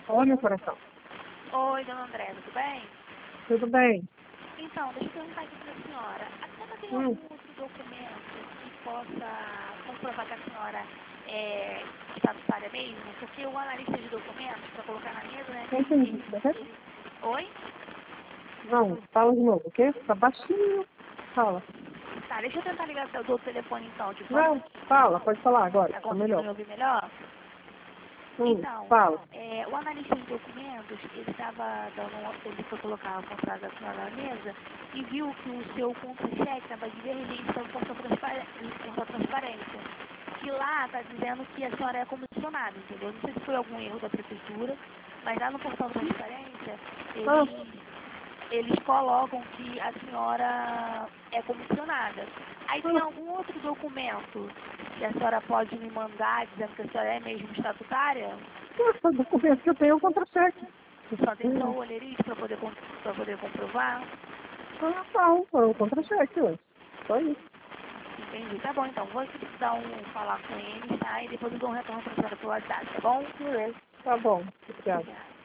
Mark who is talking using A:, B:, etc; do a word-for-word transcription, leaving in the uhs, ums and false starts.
A: Oi, meu coração.
B: Oi, dona Andréia, tudo bem?
A: Tudo bem?
B: Então, deixa eu perguntar aqui para a senhora. A senhora tem
A: Hum.
B: algum outro documento que possa comprovar que a senhora é estatutária mesmo? Porque o analista de documentos, para colocar na mesa, né?
A: Não entendi.
B: Ele,
A: Tá certo?
B: ele... Oi?
A: Não, fala de novo, o quê? Tá baixinho. Fala.
B: Tá, deixa eu tentar ligar do outro telefone então, tipo,
A: Não, fala, pode falar agora.
B: tá
A: Tá
B: conseguindo me
A: melhor.
B: ouvir melhor?
A: Hum,
B: Então,
A: fala.
B: é, o analista de documentos, ele estava dando uma, ele foi colocar o contrato da senhora na mesa e viu que o seu contra-cheque estava divergente estava com a transparência. E lá está dizendo que a senhora é comissionada, entendeu? Não sei se foi algum erro da prefeitura, mas lá no portal de transparência,
A: Ah,
B: eles, eles colocam que a senhora é comissionada. Aí tem
A: ah,
B: algum outro documento que a senhora pode me mandar dizendo que a senhora é mesmo estatutária?
A: o documento que eu tenho é o contra-cheque.
B: Só tem só
A: Hum.
B: o olheirista para poder, com- pra poder comprovar?
A: Ah, não, é o contra-cheque, ué. Só isso.
B: Entendi. Tá bom, então. Vou aqui dar um, falar com eles, tá? E depois eu dou um retorno para a senhora pelo WhatsApp, tá bom?
A: É, tá bom. Obrigada.
B: Obrigada.